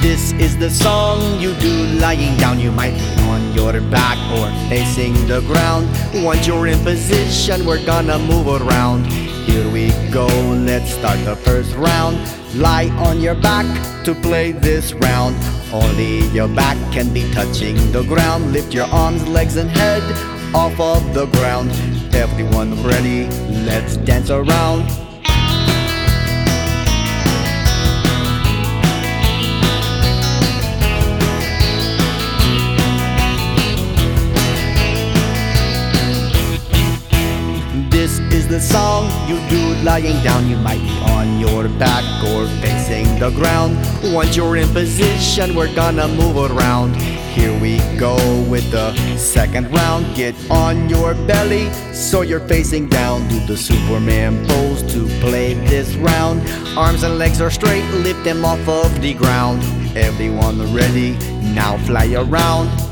This is the song you do lying down. You might be on your back or facing the ground. Once you're in position, we're gonna move around. Here we go, let's start the first round. Lie on your back to play this round. Only your back can be touching the ground. Lift your arms, legs and head off of the ground. Everyone ready? Let's dance around. This is the song you do lying down. You might be on your back or facing the ground. Once you're in position, we're gonna move around. Here we go with the second round. Get on your belly so you're facing down. Do the Superman pose to play this round. Arms and legs are straight, lift them off of the ground. Everyone ready? Now fly around.